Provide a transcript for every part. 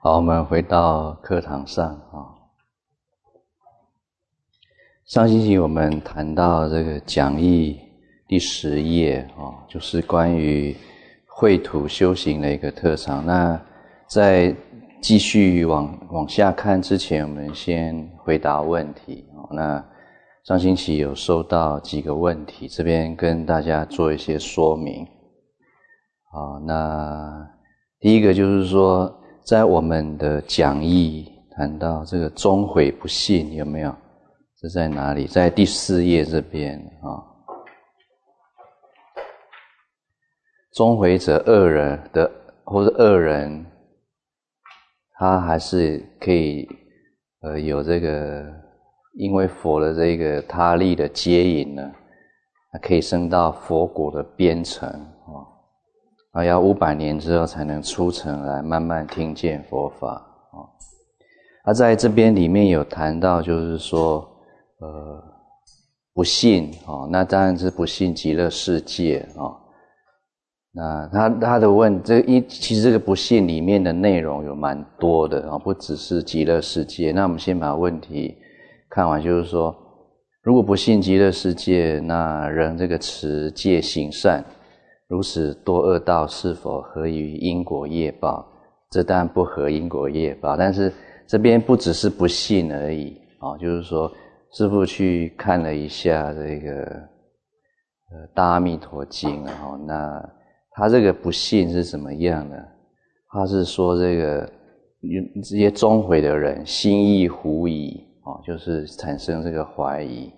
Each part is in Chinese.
好，我们回到课堂上上星期我们谈到这个讲义第10页就是关于绘图修行的一个特长。那在继续往下看之前，我们先回答问题。那上星期有收到几个问题，这边跟大家做一些说明。那第一个就是说，在我们的讲义谈到这个终悔不信，有没有？这在哪里？在第4页这边终悔者恶人的或者恶人，他还是可以有这个，因为佛的这个他力的接引呢，可以升到佛果的边城要500年之后才能出城来慢慢听见佛法在这边里面有谈到，就是说不信那当然是不信极乐世界那他的其实这个不信里面的内容有蛮多的不只是极乐世界。那我们先把问题看完，就是说，如果不信极乐世界，那人这个持戒行善，如此堕恶道，是否合于因果业报？这当然不合因果业报，但是这边不只是不信而已就是说，师父去看了一下这个大阿弥陀经那他这个不信是怎么样呢？他是说这些终悔的人心意狐疑就是产生这个怀疑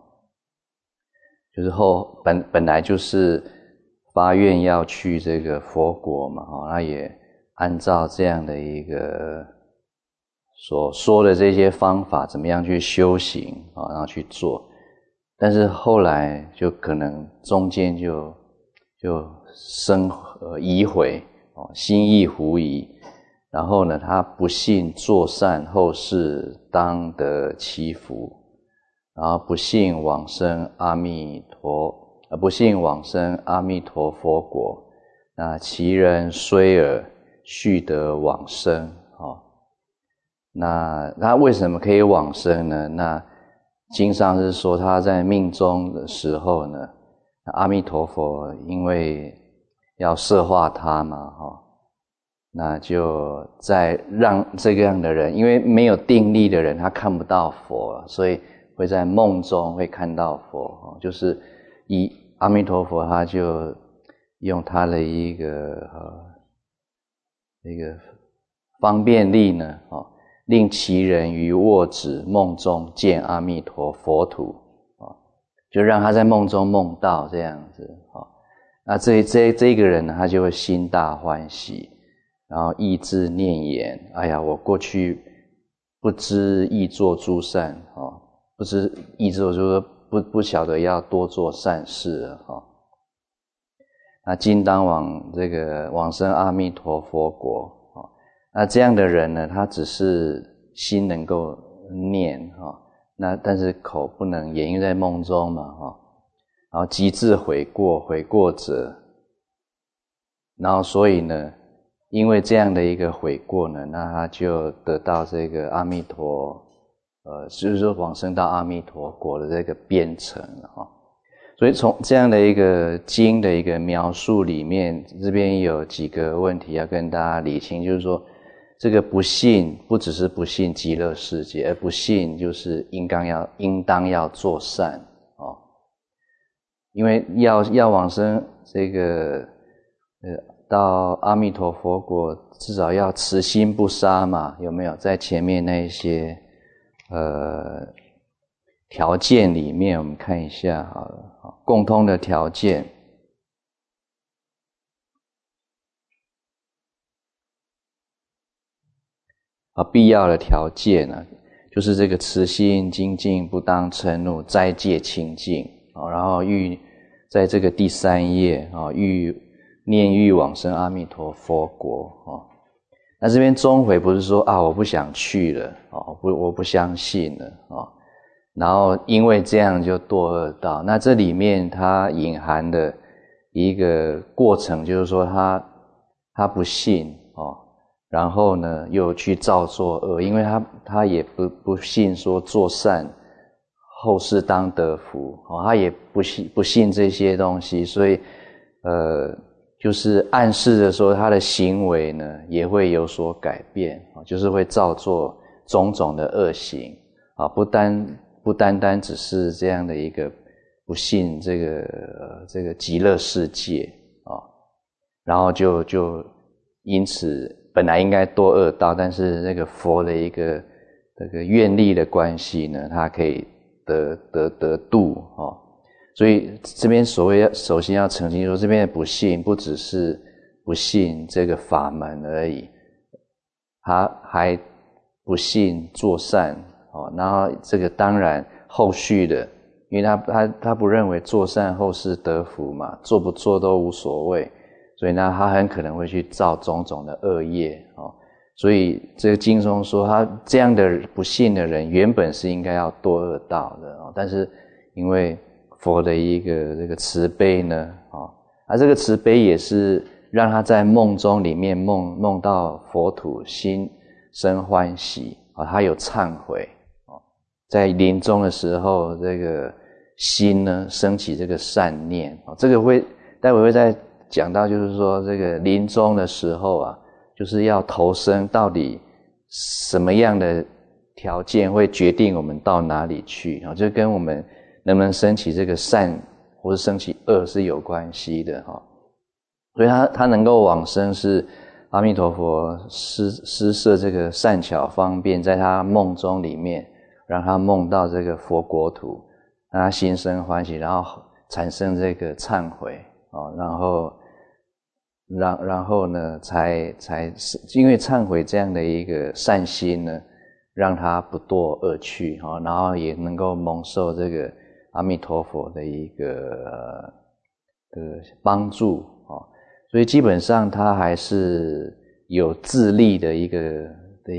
就是本来就是发愿要去这个佛国嘛那也按照这样的一个所说的这些方法怎么样去修行然后去做，但是后来就可能中间就生疑悔心意狐疑，然后呢他不信做善后世当得其福，然后不信往生阿弥陀佛国，那其人虽尔续得往生那他为什么可以往生呢？那经上是说他在命中的时候呢，阿弥陀佛因为要摄化他嘛那就在让这个样的人，因为没有定力的人他看不到佛，所以会在梦中会看到佛就是以阿弥陀佛他就用他的一个方便力呢令其人于卧止梦中见阿弥陀佛土就让他在梦中梦到这样子那这个人呢，他就会心大欢喜，然后意志念言，哎呀，我过去不知意做诸善不知意做就是不晓得要多做善事了那今当往生阿弥陀佛国那这样的人呢，他只是心能够念那但是口不能言，因为在梦中嘛然后极致悔过者，然后所以呢，因为这样的一个悔过呢，那他就得到这个阿弥陀就是说往生到阿弥陀国的这个边城所以从这样的一个经的一个描述里面，这边有几个问题要跟大家理清，就是说这个不信不只是不信极乐世界，而不信就是应当要做善因为要往生这个到阿弥陀佛国，至少要持心不杀嘛，有没有？在前面那一些条件里面，我们看一下好了共通的条件必要的条件呢，就是这个慈心精进，不当嗔怒，斋戒清净然后在这个第3页欲往生阿弥陀佛国那这边终悔不是说我不想去了我不相信了然后因为这样就堕恶道。那这里面它隐含的一个过程就是说他不信然后呢又去造作恶，因为他也不信说做善后世当得福，他也不信这些东西，所以就是暗示着说他的行为呢也会有所改变，就是会造作种种的恶行，不单单只是这样的一个不信这个极乐世界然后就因此本来应该堕恶道，但是那个佛的一个这个愿力的关系呢，它可以得度所以这边首先要澄清说，这边的不信不只是不信这个法门而已，他还不信做善然后这个当然后续的，因为他不认为做善后世得福嘛，做不做都无所谓，所以呢他很可能会去造种种的恶业所以这个经中说他这样的不信的人原本是应该要堕恶道的但是因为佛的一个这个慈悲呢这个慈悲也是让他在梦中里面梦到佛土，心生欢喜他有忏悔在临终的时候这个心呢升起这个善念这个待会会再讲到，就是说这个临终的时候就是要投生，到底什么样的条件会决定我们到哪里去就跟我们能不能升起这个善或是升起恶是有关系的所以他能够往生是阿弥陀佛施设这个善巧方便，在他梦中里面让他梦到这个佛国土，让他心生欢喜，然后产生这个忏悔然后呢才因为忏悔这样的一个善心呢，让他不堕恶趣然后也能够蒙受这个阿弥陀佛的一个帮助所以基本上他还是有自利的一个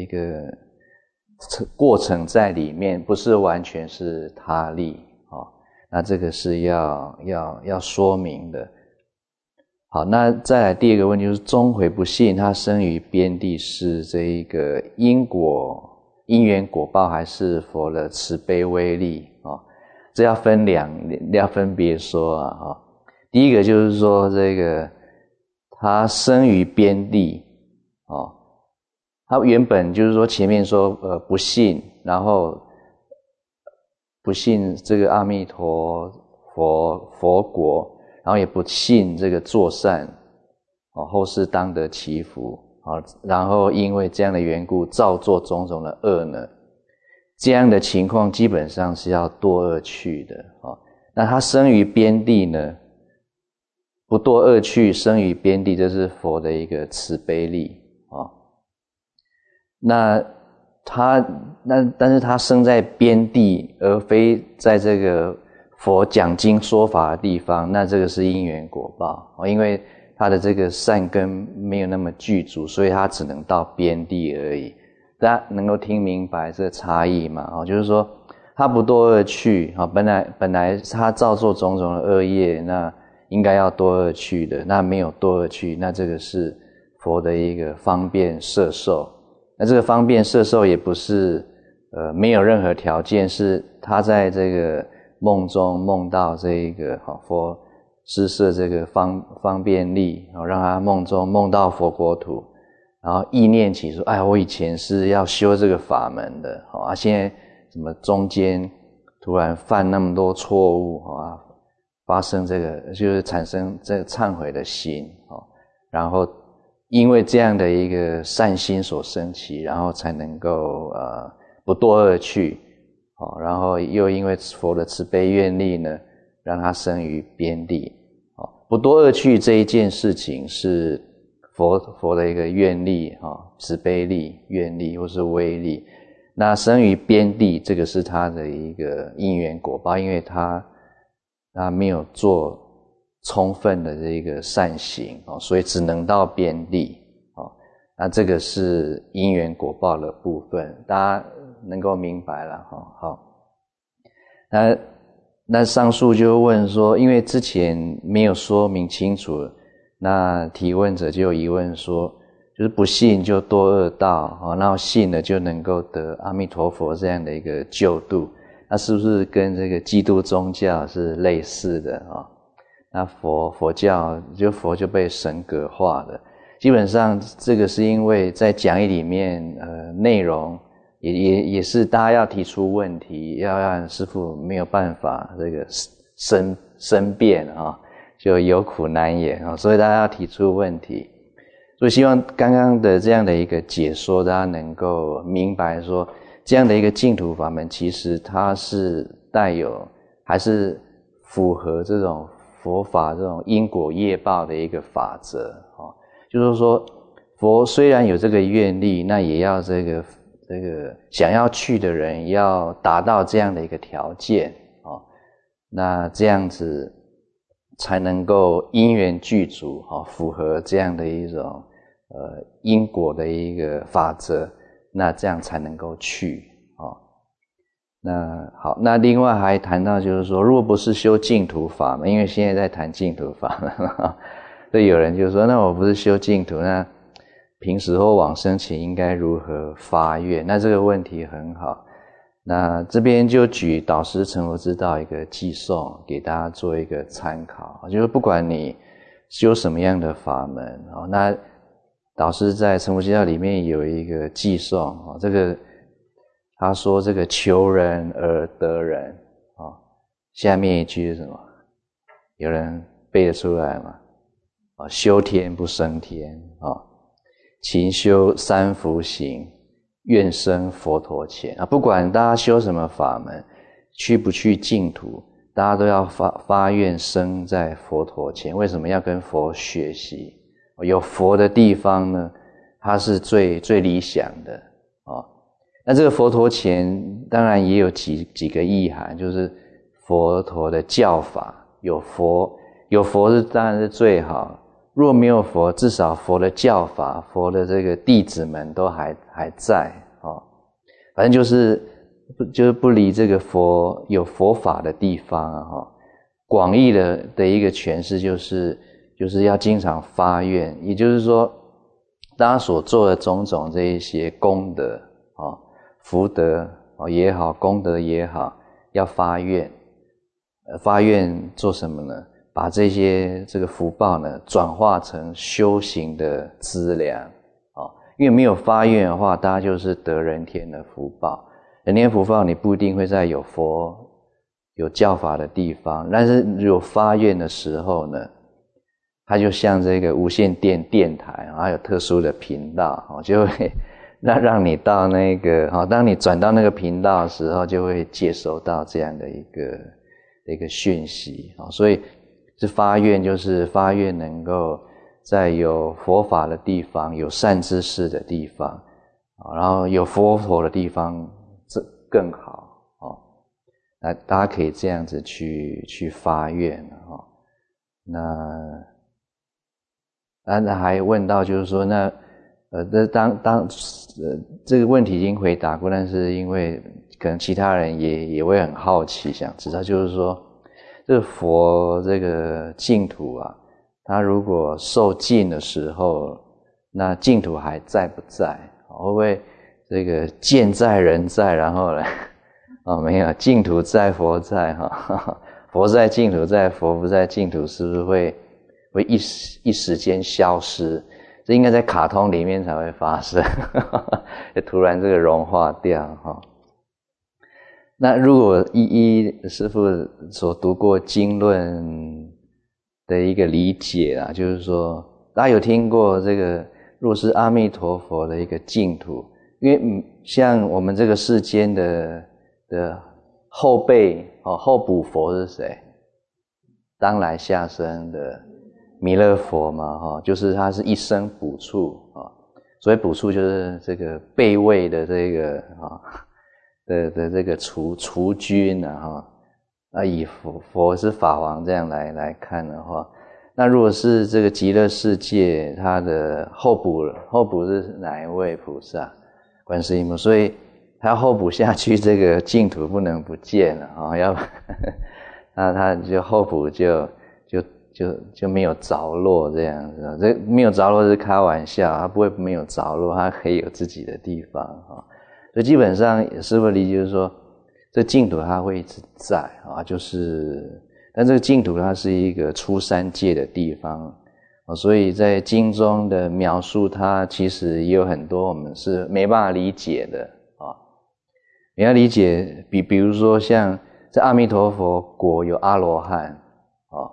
过程在里面，不是完全是他利那这个是要说明的。好，那再来第二个问题，就是终悔不信他生于边地是这一个因缘果报还是佛的慈悲威力这要分别说第一个就是说这个他生于边地他原本就是说前面说不信，然后不信这个阿弥陀佛国，然后也不信这个做善后世当得其福然后因为这样的缘故造作种种的恶呢，这样的情况基本上是要堕恶趣的那他生于边地呢，不堕恶趣，生于边地，这是佛的一个慈悲力但是他生在边地，而非在这个佛讲经说法的地方，那这个是因缘果报因为他的这个善根没有那么具足，所以他只能到边地而已。大家能够听明白这个差异吗就是说他不堕恶趣本来他造作种种的恶业，那应该要堕恶趣的，那没有堕恶趣，那这个是佛的一个方便摄受。那这个方便摄受也不是没有任何条件，是他在这个梦中梦到这一个佛施设这个方便力让他梦中梦到佛国土，然后意念起说我以前是要修这个法门的现在怎么中间突然犯那么多错误发生这个就是产生这个忏悔的心然后因为这样的一个善心所生起，然后才能够不堕恶趣然后又因为佛的慈悲愿力呢，让他生于边地不堕恶趣这一件事情是佛的一个愿力慈悲力、愿力或是威力。那生于边地，这个是他的一个因缘果报，因为他没有做充分的这个善行所以只能到边地那这个是因缘果报的部分，大家能够明白了好，那上述就问说，因为之前没有说明清楚，那提问者就有疑问说， 就是不信就堕恶道，然后信了就能够得阿弥陀佛这样的一个救度。那是不是跟这个基督宗教是类似的啊？那佛教佛就被神格化了。基本上这个是因为在讲义里面内容也是大家要提出问题，要让师父没有办法这个申辩啊，就有苦难言啊，所以大家要提出问题。所以希望刚刚的这样的一个解说，大家能够明白说，这样的一个净土法门，其实它是带有还是符合这种佛法这种因果业报的一个法则啊。就是说，佛虽然有这个愿力，那也要这个想要去的人要达到这样的一个条件啊，那这样子才能够因缘具足啊，符合这样的一种因果的一个法则，那这样才能够去啊。那好，那另外还谈到就是说，如果不是修净土法门，因为现在在谈净土法门，所以有人就说，那我不是修净土，那平时或往生前应该如何发愿？那这个问题很好。那这边就举导师成佛之道一个偈颂给大家做一个参考，就是不管你修什么样的法门，那导师在成佛之道里面有一个偈颂，这个他说这个求人而得人，下面一句是什么？有人背得出来吗？修天不生天，勤修三福行，愿生佛陀前。不管大家修什么法门，去不去净土，大家都要发愿生在佛陀前。为什么要跟佛学习？有佛的地方呢，它是最理想的。那这个佛陀前当然也有几个意涵，就是佛陀的教法，有佛是当然是最好。若没有佛，至少佛的教法，佛的这个弟子们都还在反正就是不离这个佛有佛法的地方广义的一个诠释就是要经常发愿，也就是说，大家所做的种种这一些功德福德也好，功德也好，要发愿。发愿做什么呢？把这个福报呢转化成修行的资粮因为没有发愿的话，大家就是得人天的福报。人天福报你不一定会在有佛有教法的地方，但是有发愿的时候呢，它就像这个无线电台还有特殊的频道就会让你到那个当你转到那个频道的时候，就会接收到这样的一个讯息所以是发愿，就是发愿能够在有佛法的地方，有善知识的地方然后有佛陀的地方，这更好那大家可以这样子去发愿那还问到就是说，那这个问题已经回答过，但是因为可能其他人也会很好奇，想知道就是说，这个佛这个净土它如果受尽的时候，那净土还在不在？会不会这个剑在人在，然后呢没有，净土在佛在佛在净土在，佛不在净土，是不是会一时间消失？这应该在卡通里面才会发生就突然这个融化掉那如果依师父所读过经论的一个理解就是说，大家有听过这个若是阿弥陀佛的一个净土，因为像我们这个世间的后辈后补佛是谁？当来下生的弥勒佛嘛就是他是一生补处所以补处就是这个备位的这个的这个除君以佛是法王这样来看的话，那如果是这个极乐世界，它的后补是哪一位菩萨？观世音菩萨，所以他后补下去，这个净土不能不见了要那他就后补就就没有着落这样子。这没有着落是开玩笑，它不会没有着落，它可以有自己的地方啊。所以基本上师父的理解就是说，这净土它会一直在啊，但这个净土它是一个出三界的地方啊，所以在经中的描述它其实也有很多我们是没办法理解的啊。你要理解，比如说像在阿弥陀佛国有阿罗汉啊，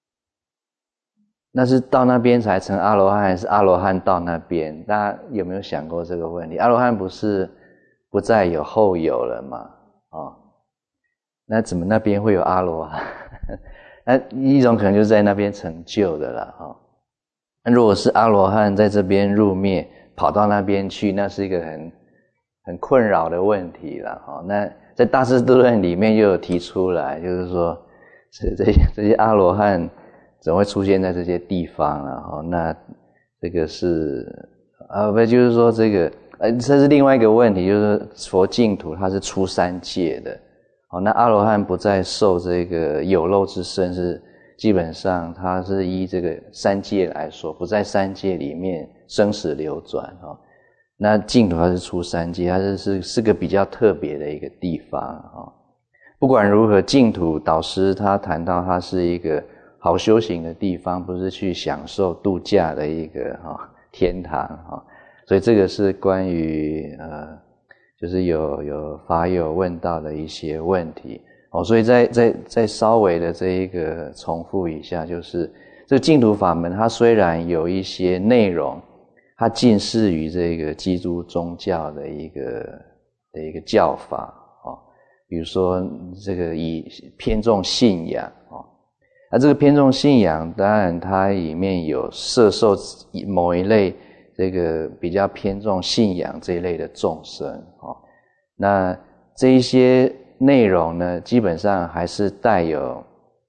那是到那边才成阿罗汉，还是阿罗汉到那边？大家有没有想过这个问题？阿罗汉不是不再有后有了吗？那怎么那边会有阿罗汉？那一种可能就是在那边成就的啦。那如果是阿罗汉在这边入灭，跑到那边去，那是一个很困扰的问题啦。那在大智度论里面又有提出来，就是说这些阿罗汉怎么会出现在这些地方啊？那这个是不就是说这个这是另外一个问题，就是佛净土它是出三界的。那阿罗汉不再受这个有漏之身，是基本上它是依这个三界来说，不在三界里面生死流转。那净土它是出三界，它是个比较特别的一个地方。不管如何，净土导师他谈到它是一个好修行的地方，不是去享受度假的一个天堂。所以这个是关于就是有法友问到的一些问题。所以再稍微的这一个重复一下，就是这个净土法门它虽然有一些内容它近似于这个基督宗教的一个教法，比如说这个以偏重信仰，那这个偏重信仰当然它里面有摄受某一类这个比较偏重信仰这一类的众生。那这一些内容呢，基本上还是带有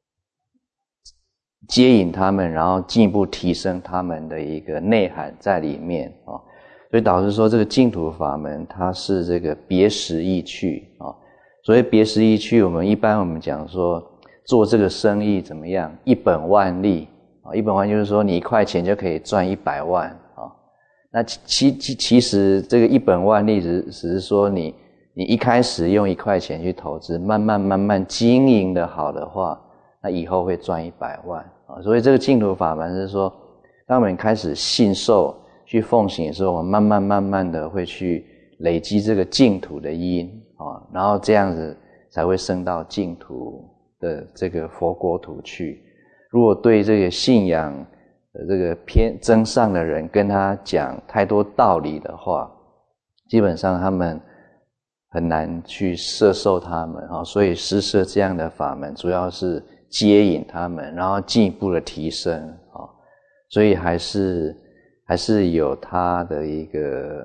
接引他们，然后进一步提升他们的一个内涵在里面。所以导师说这个净土法门它是这个别实意趣。所谓别实意趣，我们讲说做这个生意怎么样，一本万利。一本万就是说你1块钱就可以赚100万。那其实这个一本万利只是说你一开始用1块钱去投资，慢慢经营的好的话，那以后会赚100万。所以这个净土法门是说，当我们开始信受去奉行的时候，我们慢慢的会去累积这个净土的因，然后这样子才会升到净土的这个佛国土去。如果对这个信仰的这个增上的人跟他讲太多道理的话，基本上他们很难去摄受他们。所以施设这样的法门主要是接引他们，然后进一步的提升。所以还是有它的一个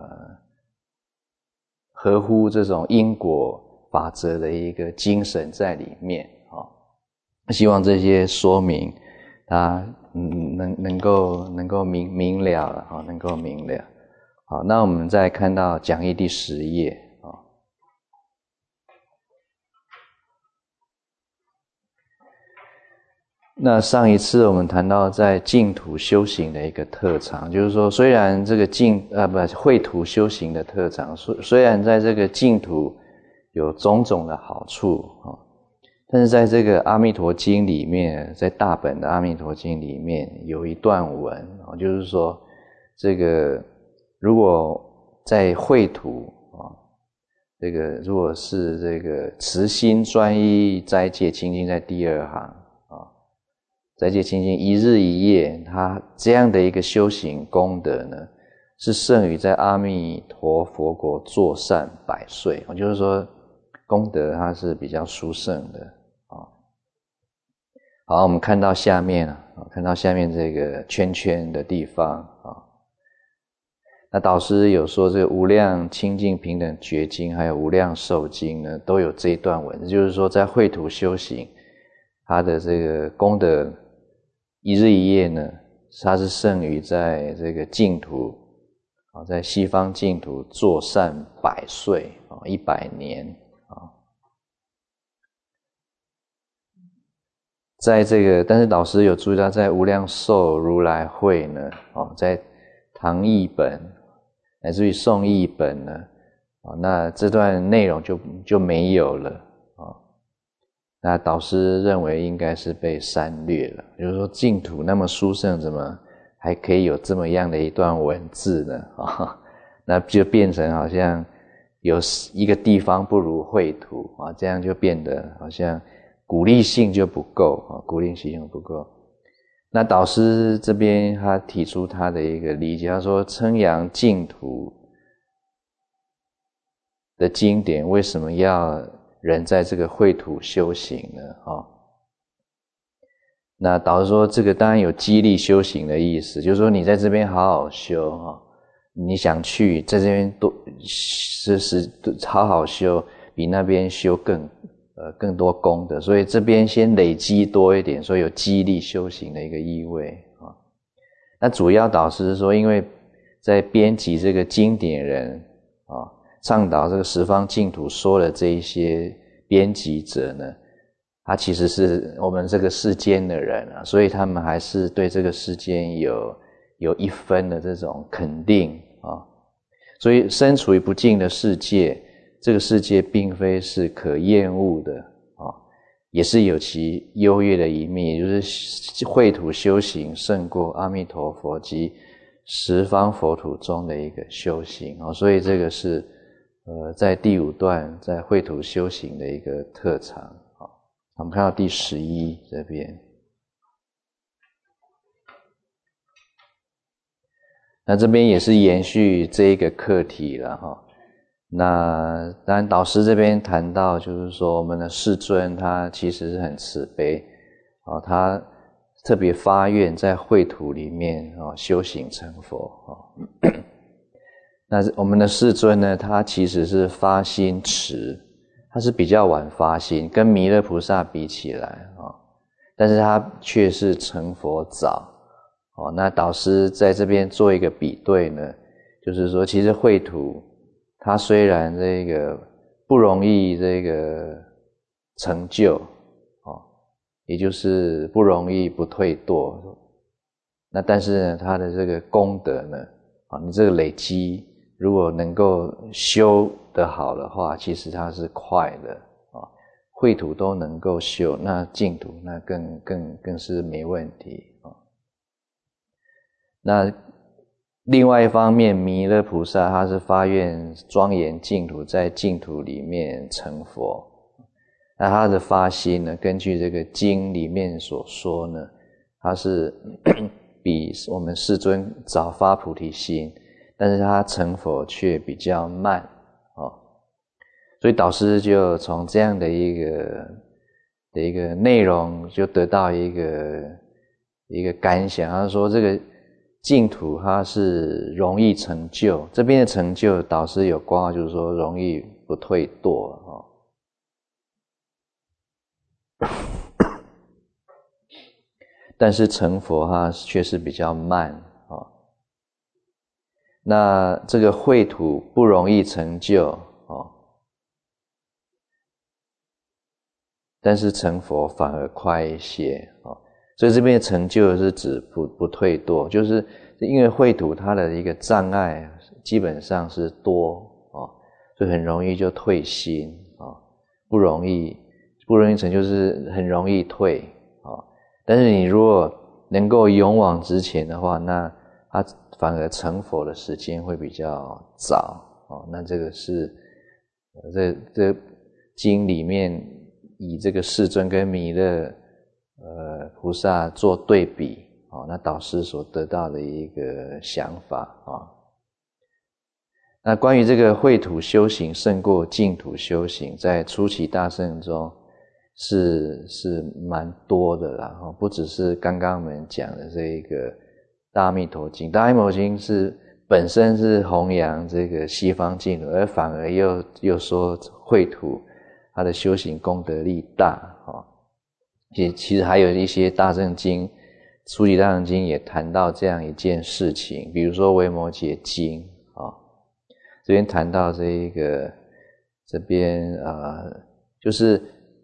合乎这种因果法则的一个精神在里面。希望这些说明它能够明了了，能够明了。好，那我们再看到讲义第10页。那上一次我们谈到在净土修行的一个特长，就是说虽然这个秽土修行的特长，虽然在这个净土有种种的好处，但是在这个阿弥陀经里面，在大本的阿弥陀经里面有一段文，就是说这个如果在秽土这个如果是这个慈心专一斋戒清净在第2行，斋戒清净1日1夜，他这样的一个修行功德呢，是胜于在阿弥陀佛国作善100岁。就是说功德它是比较殊胜的。好，我们看到下面这个圈圈的地方。那导师有说这个无量清净平等觉经还有无量寿经呢，都有这一段文，就是说在秽土修行它的这个功德1日1夜呢，它是胜于在这个净土，在西方净土作善100岁，100年。 在这个，但是老师有注意到，在无量寿如来会呢，在唐译本乃至于宋译本呢，那这段内容就没有了那导师认为应该是被删略了，就是说净土那么殊胜，怎么还可以有这么样的一段文字呢？那就变成好像有一个地方不如秽土这样就变得好像鼓励性就不够鼓励性不够。那导师这边他提出他的一个理解，他说称扬净土的经典为什么要人在这个秽土修行呢？那导师说这个当然有激励修行的意思，就是说你在这边好好修你想去在这边多好好修，比那边修更多功德，所以这边先累积多一点，所以有激励修行的一个意味那主要导师是说，因为在编辑这个经典人倡导这个十方净土说的这一些编辑者呢，他其实是我们这个世间的人所以他们还是对这个世间有一分的这种肯定所以身处于不净的世界，这个世界并非是可厌恶的也是有其优越的一面，也就是秽土修行胜过阿弥陀佛及十方佛土中的一个修行所以这个是在第5段在秽土修行的一个特长我们看到第11这边，那这边也是延续这一个课题了那当然导师这边谈到就是说我们的世尊他其实是很慈悲他特别发愿在秽土里面修行成佛那我们的世尊呢，他其实是发心迟，他是比较晚发心，跟弥勒菩萨比起来但是他却是成佛早那导师在这边做一个比对呢，就是说其实秽土它虽然这个不容易这个成就也就是不容易不退堕，那但是呢它的这个功德呢你这个累积如果能够修得好的话，其实它是快的秽土都能够修，那净土那更是没问题那另外一方面，弥勒菩萨他是发愿庄严净土，在净土里面成佛。那他的发心呢，根据这个经里面所说呢，他是比我们世尊早发菩提心，但是他成佛却比较慢所以导师就从这样的一个内容就得到一个感想，他说这个净土它是容易成就，这边的成就导师有括号，就是说容易不退堕但是成佛它却是比较慢那这个秽土不容易成就但是成佛反而快一些所以这边的成就是指不退堕，就是因为秽土它的一个障碍基本上是多所以很容易就退心不容易成就是很容易退但是你如果能够勇往直前的话，那它反而成佛的时间会比较早那这个是这经里面以这个世尊跟弥勒菩萨做对比那导师所得到的一个想法那关于这个秽土修行胜过净土修行，在初期大乘中是蛮多的啦不只是刚刚我们讲的这个大阿弥陀经，大阿弥陀经是本身是弘扬这个西方净土，而反而又说秽土它的修行功德力大其实还有一些大乘经，初级大乘经也谈到这样一件事情，比如说维摩诘经这边谈到这边就是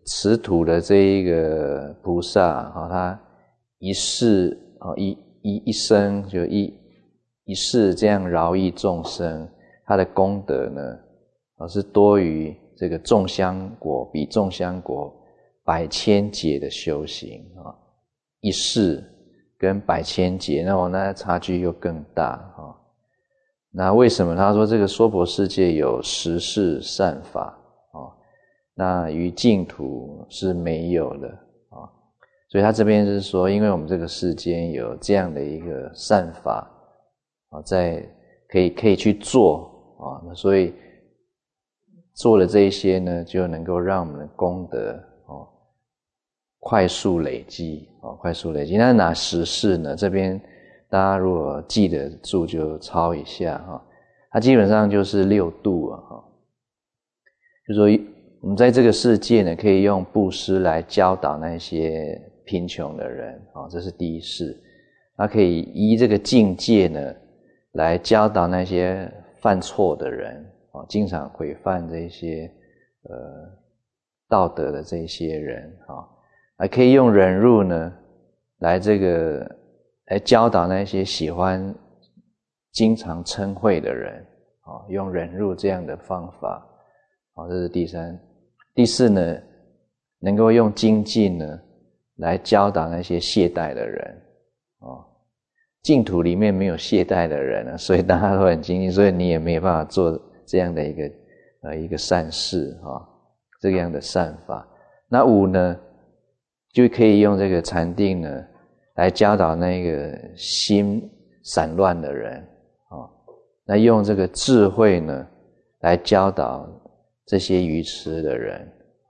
持土的这一个菩萨他一世一生就一世这样饶益众生，他的功德呢是多于这个众香果，比众香果百千劫的修行一世跟百千劫，那差距又更大那为什么他说这个娑婆世界有十世善法那于净土是没有的所以他这边是说，因为我们这个世间有这样的一个善法在可以去做那所以做了这一些呢，就能够让我们的功德快速累积快速累积。那哪十世呢？这边大家如果记得住就抄一下它基本上就是六度就说我们在这个世界呢，可以用布施来教导那些贫穷的人这是第一世。它可以依这个境界呢来教导那些犯错的人经常毁犯这些道德的这些人还可以用忍辱呢来教导那些喜欢经常嗔恚的人用忍辱这样的方法这是第三。第四呢，能够用精进呢来教导那些懈怠的人净土里面没有懈怠的人所以大家都很精进，所以你也没有办法做这样的一个善事这样的善法。那五呢，就可以用这个禅定呢来教导那个心散乱的人那用这个智慧呢来教导这些愚痴的人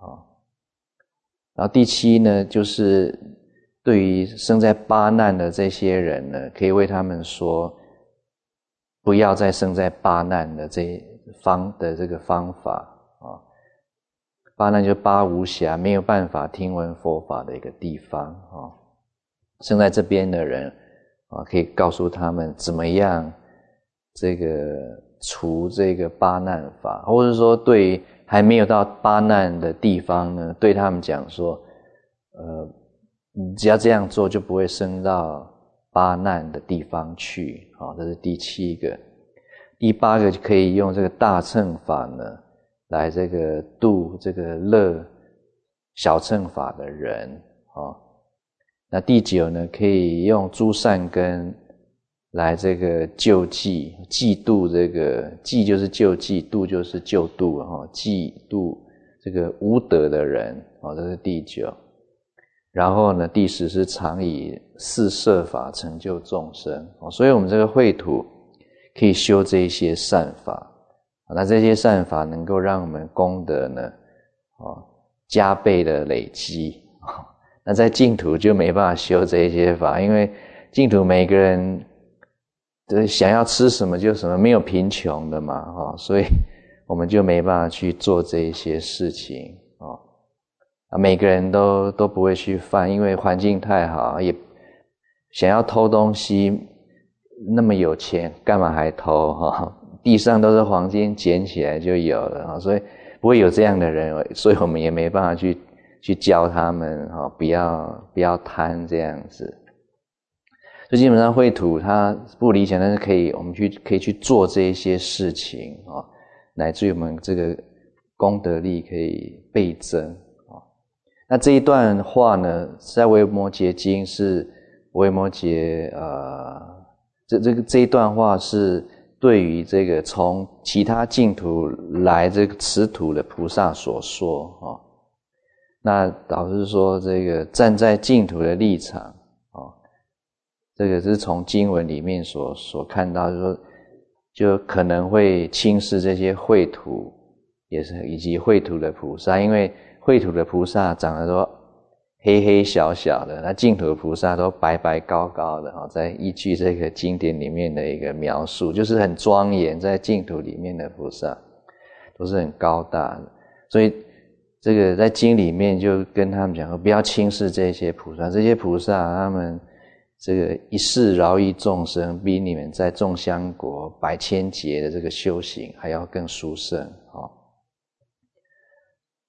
然后第七呢，就是对于生在八难的这些人呢，可以为他们说不要再生在八难的这个方法八难就八无暇，没有办法听闻佛法的一个地方生在这边的人可以告诉他们怎么样这个除这个八难法，或者说对于还没有到八难的地方呢，对他们讲说你只要这样做就不会升到八难的地方去这是第七个。第八个就可以用这个大乘法呢来这个度这个乐小乘法的人那第九呢，可以用诸善根来这个救济度这个济就是救济，度就是救度济度这个无德的人这是第九。然后呢，第十是常以四摄法成就众生所以我们这个秽土可以修这一些善法那这些善法能够让我们功德呢加倍的累积那在净土就没办法修这一些法，因为净土每个人想要吃什么就什么，没有贫穷的嘛所以我们就没办法去做这一些事情每个人都不会去犯，因为环境太好，也想要偷东西，那么有钱干嘛还偷地上都是黄金，捡起来就有了所以不会有这样的人，所以我们也没办法去教他们不要贪这样子。所以基本上秽土它不理想，但是我们可以去做这一些事情乃至于我们这个功德力可以倍增那这一段话呢，在维摩诘经是维摩诘这一段话是对于这个从其他净土来这个持土的菩萨所说那导致说这个站在净土的立场这个是从经文里面所看到，就是说就可能会轻视这些秽土，也是以及秽土的菩萨，因为秽土的菩萨长得都黑黑小小的，那净土的菩萨都白白高高的在依据这个经典里面的一个描述，就是很庄严，在净土里面的菩萨都是很高大的，所以这个在经里面就跟他们讲说，不要轻视这些菩萨，这些菩萨他们这个一世饶益众生，比你们在众香国百千劫的这个修行还要更殊胜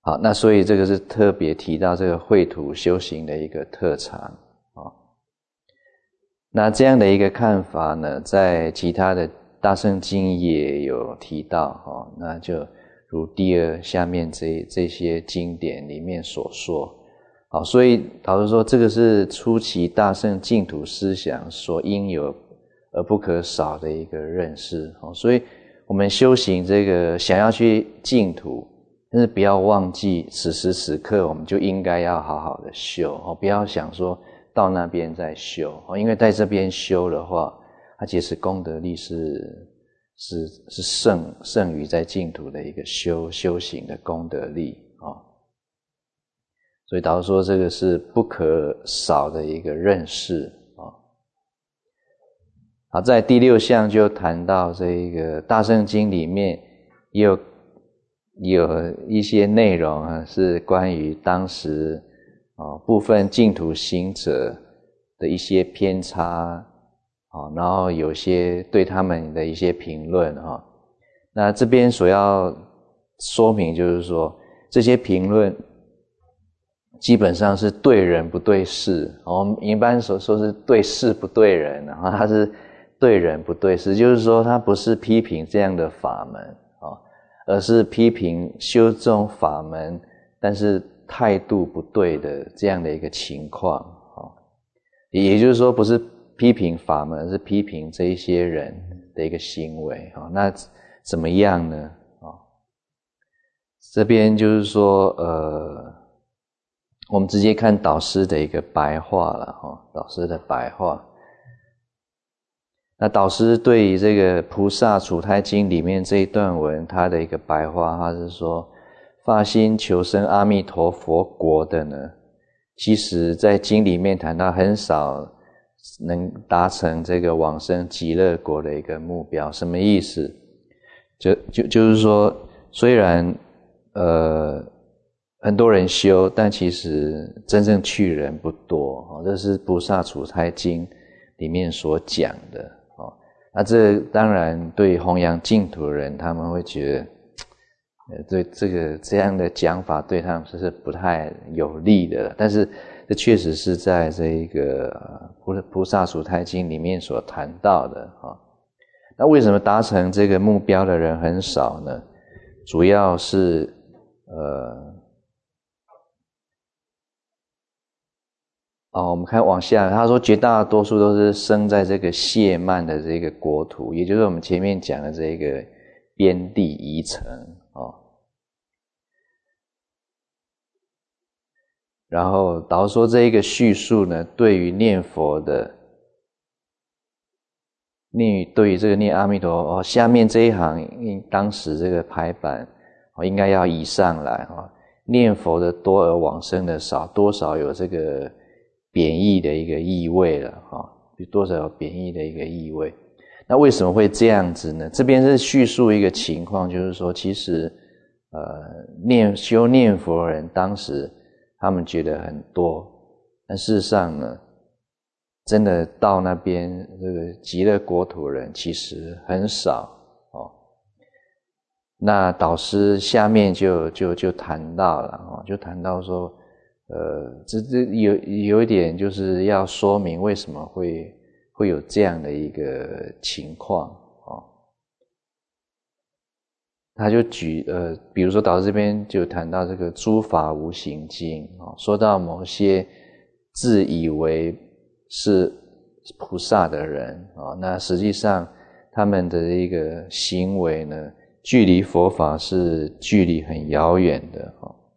好，那所以这个是特别提到这个秽土修行的一个特长。那这样的一个看法呢，在其他的大乘经也有提到，那就如第二下面这些经典里面所说。好，所以导师说这个是初期大乘净土思想所应有而不可少的一个认识。所以我们修行这个想要去净土，但是不要忘记此时此刻我们就应该要好好的修，不要想说到那边再修，因为在这边修的话，它其实功德力是胜于在净土的一个修行的功德力。所以导师说这个是不可少的一个认识。好，在第六项就谈到这个大乘经里面也有一些内容是关于当时部分净土行者的一些偏差，然后有些对他们的一些评论。那这边所要说明就是说，这些评论基本上是对人不对事，我们一般所说是对事不对人，然后它是对人不对事，就是说它不是批评这样的法门，而是批评修这种法门但是态度不对的这样的一个情况。也就是说不是批评法门，而是批评这一些人的一个行为。那怎么样呢？这边就是说我们直接看导师的一个白话了，导师的白话。那导师对于这个《菩萨处胎经》里面这一段文，他的一个白话，他是说发心求生阿弥陀佛国的呢，其实在经里面谈到很少能达成这个往生极乐国的一个目标。什么意思？就是说，虽然很多人修，但其实真正去人不多，这是《菩萨处胎经》里面所讲的。那这当然对弘扬净土的人，他们会觉得对这样的讲法对他们是不太有利的，但是这确实是在这个菩萨处胎经里面所谈到的。那为什么达成这个目标的人很少呢？主要是我们看往下，他说绝大多数都是生在这个谢曼的这个国土，也就是我们前面讲的这个边地夷城。然后导师说这一个叙述呢，对于念佛的对于这个念阿弥陀佛，下面这一行当时这个排版应该要移上来，念佛的多而往生的少，多少有这个贬义的一个意味了，多少有贬义的一个意味。那为什么会这样子呢？这边是叙述一个情况，就是说其实修念佛的人当时他们觉得很多，但事实上呢，真的到那边这个极乐国土的人其实很少。那导师下面就谈到了，就谈到说这有一点就是要说明为什么会有这样的一个情况。他就比如说导师这边就谈到这个诸法无形经，说到某些自以为是菩萨的人，那实际上他们的一个行为呢，距离佛法是距离很遥远的。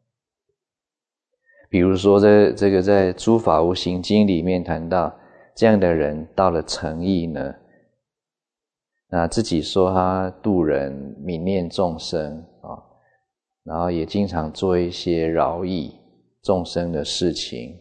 比如说这个在诸法无形经里面谈到这样的人到了诚意呢，那自己说他度人悯念众生，然后也经常做一些饶益众生的事情，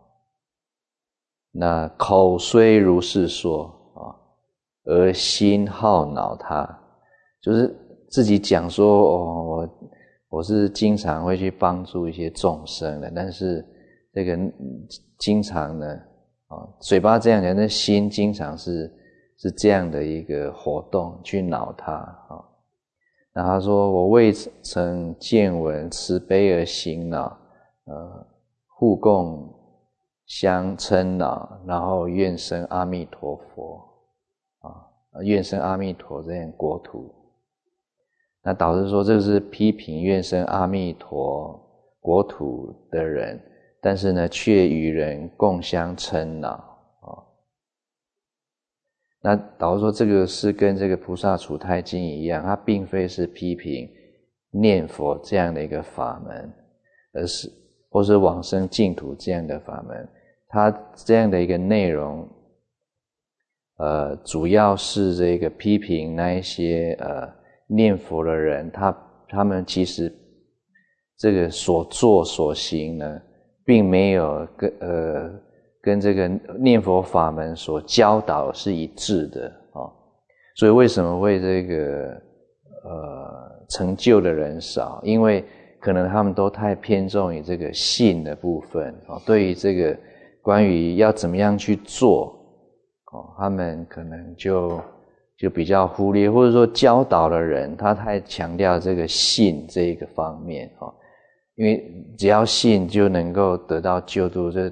那口虽如是说，而心好恼他，就是自己讲说我是经常会去帮助一些众生的，但是这个经常呢嘴巴这样讲，但心经常是这样的一个活动去恼他。 那他说我未曾见闻慈悲而行恼，互共相称恼，然后愿生阿弥陀佛愿生阿弥陀这样国土。那导师说这是批评愿生阿弥陀国土的人，但是呢却与人共相称恼那导师说这个是跟这个菩萨处胎经一样，它并非是批评念佛这样的一个法门，而是或是往生净土这样的法门。它这样的一个内容主要是这个批评那一些念佛的人，他们其实这个所作所行呢并没有跟这个念佛法门所教导是一致的所以为什么会这个成就的人少？因为可能他们都太偏重于这个信的部分对于这个关于要怎么样去做他们可能就比较忽略，或者说教导的人他太强调这个信这一个方面因为只要信就能够得到救度，这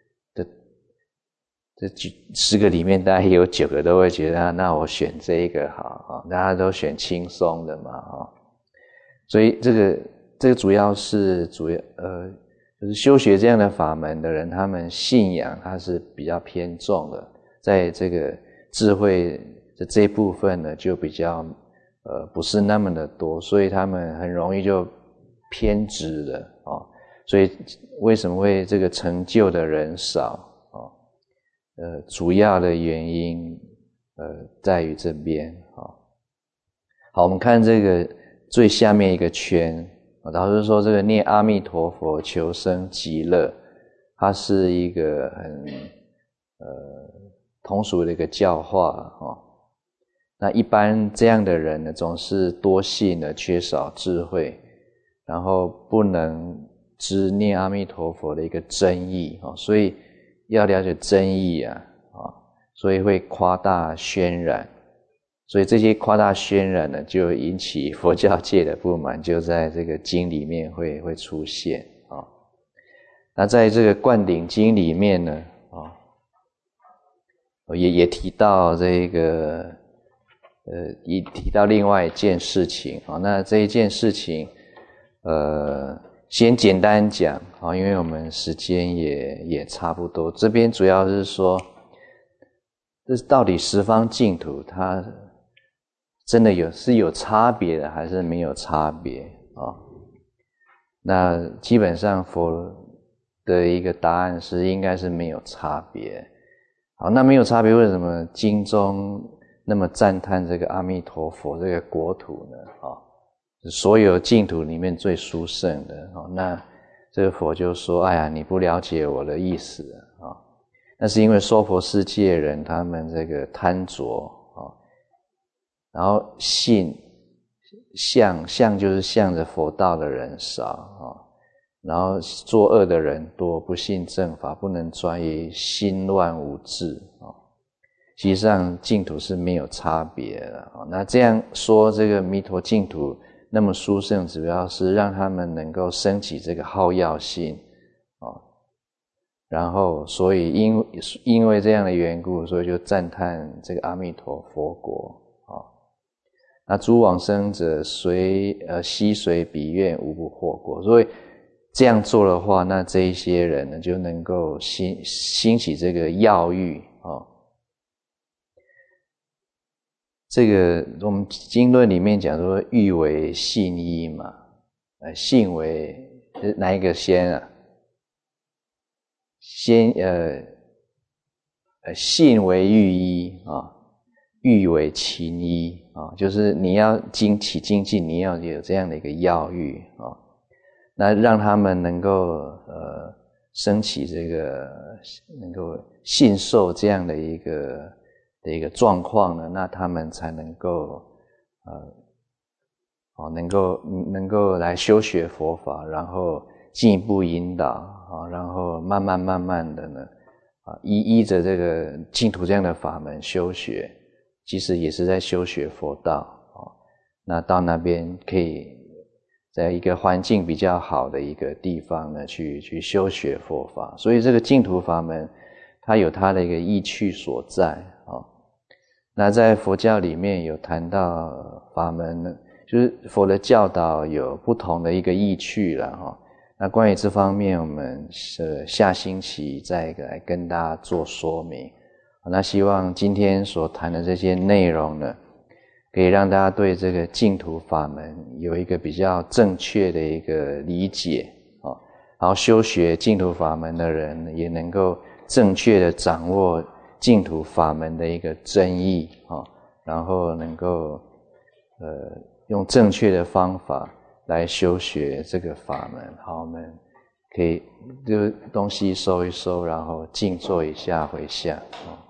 10个里面大概有9个都会觉得那我选这一个好大家都选轻松的嘛所以这个主要是就是修学这样的法门的人，他们信仰他是比较偏重的，在这个智慧的这一部分呢就比较不是那么的多，所以他们很容易就偏执了所以为什么会这个成就的人少主要的原因在于这边好，我们看这个最下面一个圈导师说这个念阿弥陀佛求生极乐，它是一个很通俗的一个教化那一般这样的人呢总是多信了，缺少智慧，然后不能知念阿弥陀佛的一个真意所以要了解真意所以会夸大渲染，所以这些夸大渲染呢就引起佛教界的不满，就在这个经里面会出现那在这个灌顶经里面呢也提到这个也提到另外一件事情那这一件事情先简单讲因为我们时间也差不多，这边主要是说这到底十方净土它真的是有差别的还是没有差别那基本上佛的一个答案是应该是没有差别好，那没有差别，为什么经中那么赞叹这个阿弥陀佛这个国土呢所有净土里面最殊胜的那这个佛就说哎呀你不了解我的意思那是因为娑婆世界人他们这个贪着然后信相就是向着佛道的人少然后作恶的人多，不信正法，不能专一，心乱无智实际上净土是没有差别的那这样说这个弥陀净土那么殊胜，主要是让他们能够升起这个好药心然后所以因为这样的缘故，所以就赞叹这个阿弥陀佛国那诸往生者悉随彼愿无不获果，所以这样做的话，那这一些人呢就能够兴起这个药欲这个我们经论里面讲说欲为信依嘛信为哪一个先啊？先信为欲依欲为情依就是你要起精进，你要有这样的一个药欲那让他们能够升起这个能够信受这样的一个状况呢，那他们才能够能够来修学佛法，然后进一步引导然后慢慢的呢依着这个净土这样的法门修学，其实也是在修学佛道那到那边可以在一个环境比较好的一个地方呢，去修学佛法。所以这个净土法门，它有它的一个意趣所在啊。那在佛教里面有谈到法门呢，就是佛的教导有不同的一个意趣了哈。那关于这方面，我们是下星期再来跟大家做说明。那希望今天所谈的这些内容呢，可以让大家对这个净土法门有一个比较正确的一个理解啊，然后修学净土法门的人也能够正确的掌握净土法门的一个真义啊，然后能够用正确的方法来修学这个法门。好，我们可以就东西收一收，然后静坐一下回向。